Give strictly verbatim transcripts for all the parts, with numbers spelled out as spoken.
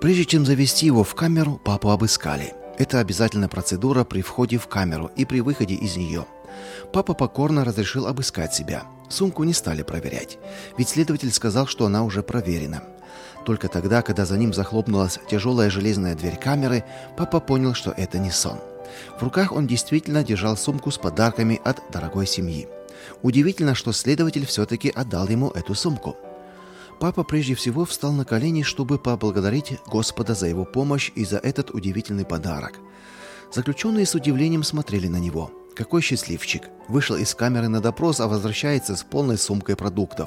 Прежде чем завести его в камеру, папу обыскали. Это обязательная процедура при входе в камеру и при выходе из нее. Папа покорно разрешил обыскать себя. Сумку не стали проверять, ведь следователь сказал, что она уже проверена. Только тогда, когда за ним захлопнулась тяжелая железная дверь камеры, папа понял, что это не сон. В руках он действительно держал сумку с подарками от дорогой семьи. Удивительно, что следователь все-таки отдал ему эту сумку. Папа прежде всего встал на колени, чтобы поблагодарить Господа за его помощь и за этот удивительный подарок. Заключенные с удивлением смотрели на него. Какой счастливчик! Вышел из камеры на допрос, а возвращается с полной сумкой продуктов.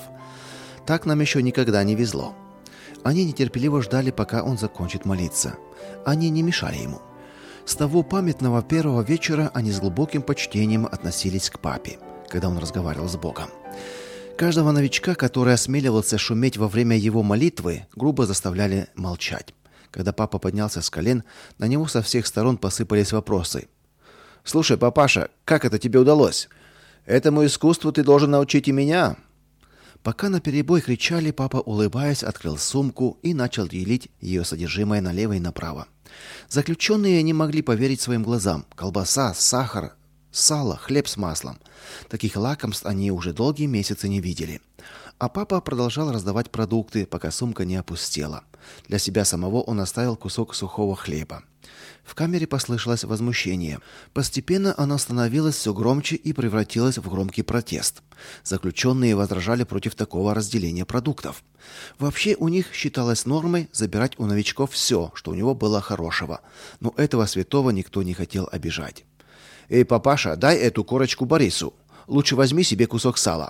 Так нам еще никогда не везло. Они нетерпеливо ждали, пока он закончит молиться. Они не мешали ему. С того памятного первого вечера они с глубоким почтением относились к папе, когда он разговаривал с Богом. Каждого новичка, который осмеливался шуметь во время его молитвы, грубо заставляли молчать. Когда папа поднялся с колен, на него со всех сторон посыпались вопросы. «Слушай, папаша, как это тебе удалось? Этому искусству ты должен научить и меня». Пока наперебой кричали, папа, улыбаясь, открыл сумку и начал делить ее содержимое налево и направо. Заключенные не могли поверить своим глазам. Колбаса, сахар, сало, хлеб с маслом. Таких лакомств они уже долгие месяцы не видели. А папа продолжал раздавать продукты, пока сумка не опустела. Для себя самого он оставил кусок сухого хлеба. В камере послышалось возмущение. Постепенно оно становилось все громче и превратилось в громкий протест. Заключенные возражали против такого разделения продуктов. Вообще у них считалось нормой забирать у новичков все, что у него было хорошего. Но этого святого никто не хотел обижать. «Эй, папаша, дай эту корочку Борису. Лучше возьми себе кусок сала.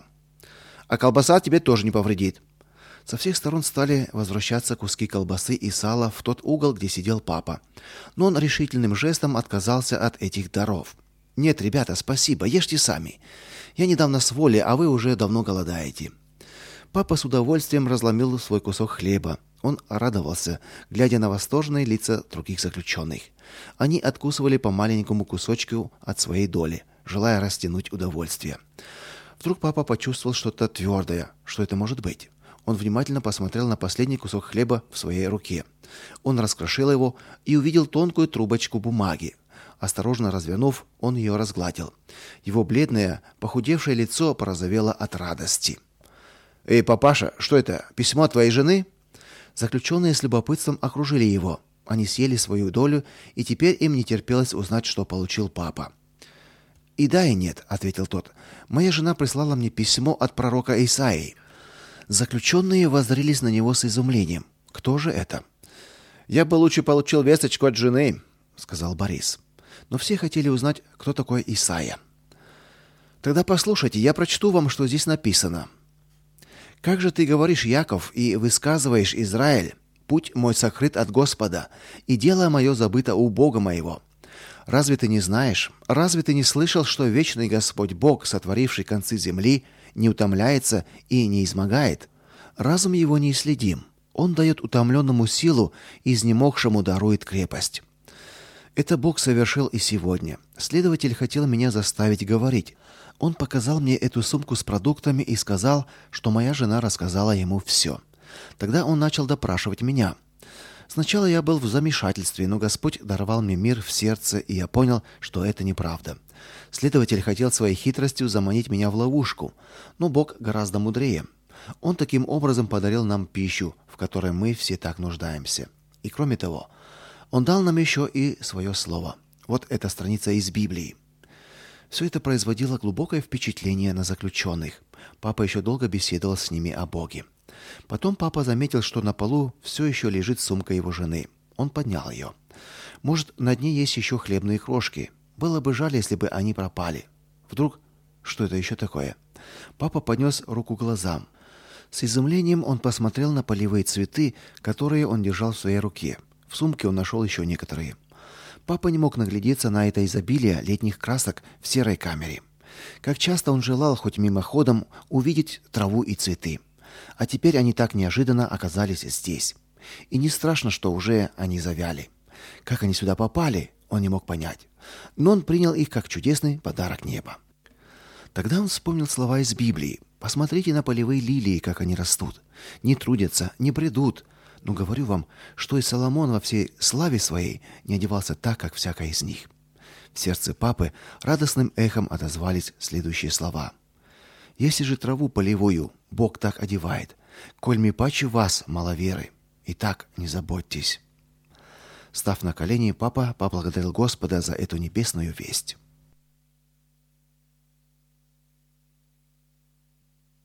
А колбаса тебе тоже не повредит». Со всех сторон стали возвращаться куски колбасы и сала в тот угол, где сидел папа. Но он решительным жестом отказался от этих даров. «Нет, ребята, спасибо, ешьте сами. Я недавно с воли, а вы уже давно голодаете». Папа с удовольствием разломил свой кусок хлеба. Он радовался, глядя на восторженные лица других заключенных. Они откусывали по маленькому кусочку от своей доли, желая растянуть удовольствие. Вдруг папа почувствовал что-то твердое. Что это может быть? Он внимательно посмотрел на последний кусок хлеба в своей руке. Он раскрошил его и увидел тонкую трубочку бумаги. Осторожно развернув, он ее разгладил. Его бледное, похудевшее лицо порозовело от радости. «Эй, папаша, что это? Письмо от твоей жены?» Заключенные с любопытством окружили его. Они съели свою долю, и теперь им не терпелось узнать, что получил папа. «И да, и нет», — ответил тот. «Моя жена прислала мне письмо от пророка Исаии». Заключенные воззрелись на него с изумлением. «Кто же это?» «Я бы лучше получил весточку от жены», — сказал Борис. Но все хотели узнать, кто такой Исаия. «Тогда послушайте, я прочту вам, что здесь написано. Как же ты говоришь, Яков, и высказываешь, Израиль, путь мой сокрыт от Господа, и дело мое забыто у Бога моего. Разве ты не знаешь, разве ты не слышал, что вечный Господь Бог, сотворивший концы земли, не утомляется и не изнемогает? Разум его неисследим. Он дает утомленному силу, и изнемогшему дарует крепость. Это Бог совершил и сегодня. Следователь хотел меня заставить говорить. Он показал мне эту сумку с продуктами и сказал, что моя жена рассказала ему все. Тогда он начал допрашивать меня. Сначала я был в замешательстве, но Господь даровал мне мир в сердце, и я понял, что это неправда. Следователь хотел своей хитростью заманить меня в ловушку, но Бог гораздо мудрее. Он таким образом подарил нам пищу, в которой мы все так нуждаемся. И кроме того, Он дал нам еще и свое слово. Вот эта страница из Библии. Все это производило глубокое впечатление на заключенных. Папа еще долго беседовал с ними о Боге. Потом папа заметил, что на полу все еще лежит сумка его жены. Он поднял ее. Может, на дне есть еще хлебные крошки. Было бы жаль, если бы они пропали. Вдруг, что это еще такое? Папа поднес руку к глазам. С изумлением он посмотрел на полевые цветы, которые он держал в своей руке. В сумке он нашел еще некоторые. Папа не мог наглядеться на это изобилие летних красок в серой камере. Как часто он желал хоть мимоходом увидеть траву и цветы. А теперь они так неожиданно оказались здесь. И не страшно, что уже они завяли. Как они сюда попали, он не мог понять. Но он принял их как чудесный подарок неба. Тогда он вспомнил слова из Библии. «Посмотрите на полевые лилии, как они растут. Не трудятся, не бредут. Но говорю вам, что и Соломон во всей славе своей не одевался так, как всякий из них». В сердце папы радостным эхом отозвались следующие слова: «Если же траву полевую Бог так одевает, коль ми паче вас мало веры, и так не заботьтесь». Став на колени, папа поблагодарил Господа за эту небесную весть.